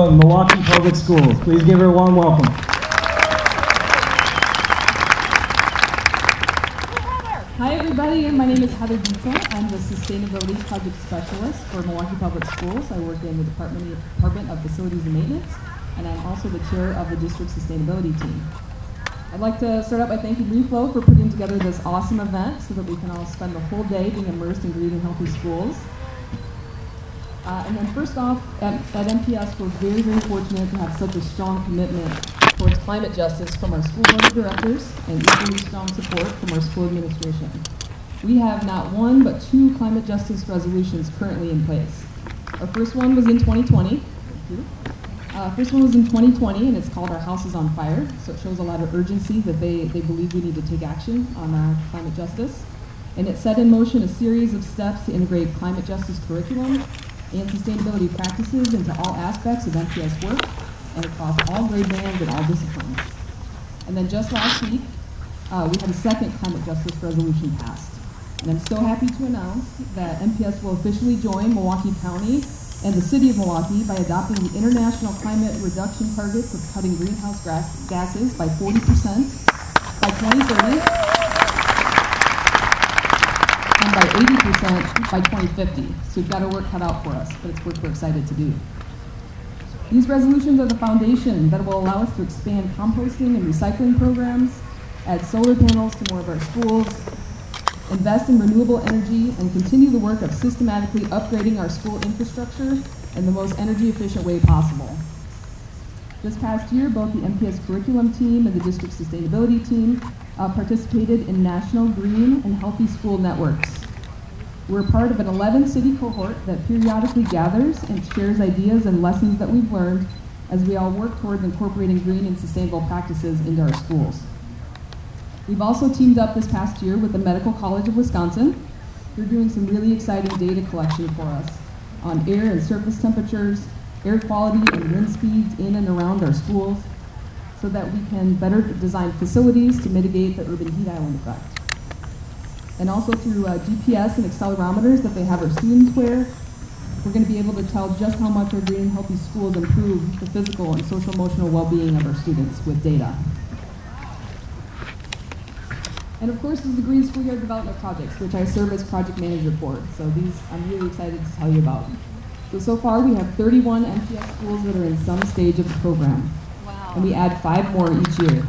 from Milwaukee Public Schools. Please give her a warm welcome. Hi everybody, my name is Heather Dietzel. I'm the Sustainability Project Specialist for Milwaukee Public Schools. I work in the Department of Facilities and Maintenance, and I'm also the chair of the district sustainability team. I'd like to start out by thanking Reflow for putting together this awesome event so that we can all spend the whole day being immersed in green and healthy schools. And then first off, at MPS, we're very, very fortunate to have such a strong commitment towards climate justice from our school board of directors and equally strong support from our school administration. We have not one, but 2 climate justice resolutions currently in place. Our first one was in 2020. First one was in 2020, and it's called Our House is on Fire. So it shows a lot of urgency that they believe we need to take action on climate justice. And it set in motion a series of steps to integrate climate justice curriculum and sustainability practices into all aspects of MPS work and across all grade bands and all disciplines. And then just last week, we had a second climate justice resolution passed. And I'm so happy to announce that MPS will officially join Milwaukee County and the City of Milwaukee by adopting the international climate reduction targets of cutting greenhouse gases by 40% by 2030 and by 80% by 2050. So we've got our work cut out for us, but it's work we're excited to do. These resolutions are the foundation that will allow us to expand composting and recycling programs, add solar panels to more of our schools, invest in renewable energy, and continue the work of systematically upgrading our school infrastructure in the most energy efficient way possible. This past year, both the MPS curriculum team and the district sustainability team participated in national green and healthy school networks. We're part of an 11-city cohort that periodically gathers and shares ideas and lessons that we've learned as we all work towards incorporating green and sustainable practices into our schools. We've also teamed up this past year with the Medical College of Wisconsin. They're doing some really exciting data collection for us on air and surface temperatures, air quality and wind speeds in and around our schools, so that we can better design facilities to mitigate the urban heat island effect. And also through GPS and accelerometers that they have our students wear, we're going to be able to tell just how much our green and healthy schools improve the physical and social emotional well-being of our students with data. And of course, is the Green Schoolyard Development Projects, which I serve as project manager for. So these I'm really excited to tell you about. So far we have 31 MPS schools that are in some stage of the program. Wow. And we add 5 more each year.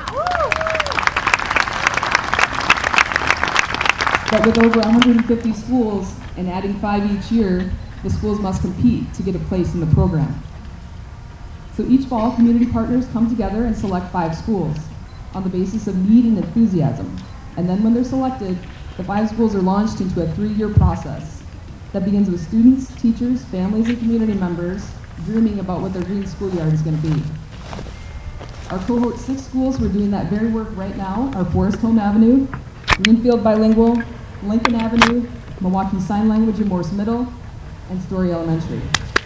But with over 150 schools and adding 5 each year, the schools must compete to get a place in the program. So each fall, community partners come together and select 5 schools on the basis of need and enthusiasm. And then when they're selected, the 5 schools are launched into a 3-year process that begins with students, teachers, families, and community members dreaming about what their green schoolyard is going to be. Our cohort 6 schools, we're doing that very work right now, are Forest Home Avenue, Linfield Bilingual, Lincoln Avenue, Milwaukee Sign Language and Morse Middle, and Story Elementary.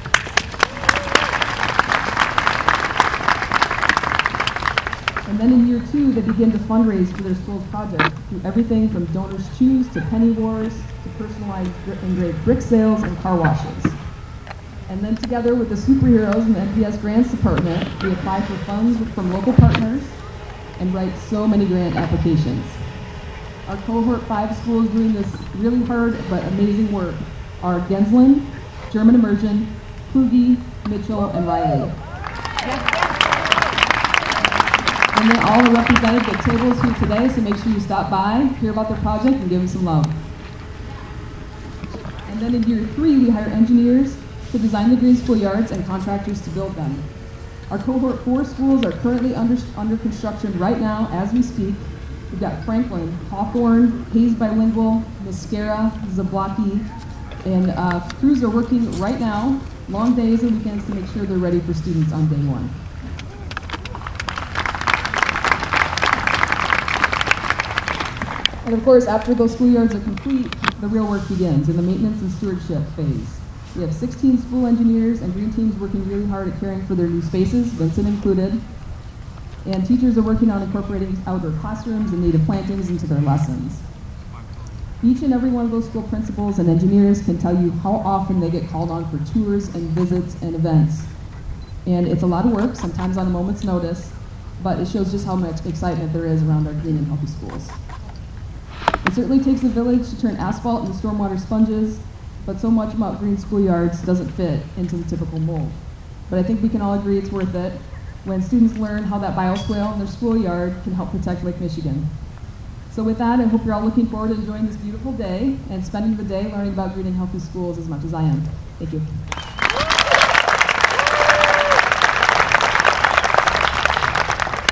And then in year 2, they begin to fundraise for their school's project through everything from Donors Choose to Penny Wars to personalized engraved brick sales and car washes. And then together with the superheroes in the MPS Grants Department, we apply for funds from local partners and write so many grant applications. Our cohort 5 schools doing this really hard but amazing work are Gensland, German Immersion, Kluge, Mitchell, and Riley. And they all are represented at tables here today, so make sure you stop by, hear about their project, and give them some love. And then in year 3, we hire engineers to design the green schoolyards and contractors to build them. Our cohort 4 schools are currently under construction right now as we speak. We've got Franklin, Hawthorne, Hayes Bilingual, Mascara, Zablocki, and crews are working right now, long days and weekends to make sure they're ready for students on day 1. And of course, after those schoolyards are complete, the real work begins in the maintenance and stewardship phase. We have 16 school engineers and green teams working really hard at caring for their new spaces, Vincent included. And teachers are working on incorporating outdoor classrooms and native plantings into their lessons. Each and every one of those school principals and engineers can tell you how often they get called on for tours and visits and events And it's a lot of work, sometimes on a moment's notice, but it shows just how much excitement there is around our green and healthy schools. It certainly takes a village to turn asphalt into stormwater sponges, but so much about green schoolyards doesn't fit into the typical mold. But I think we can all agree it's worth it when students learn how that bioswale in their schoolyard can help protect Lake Michigan. So with that, I hope you're all looking forward to enjoying this beautiful day and spending the day learning about green and healthy schools as much as I am. Thank you.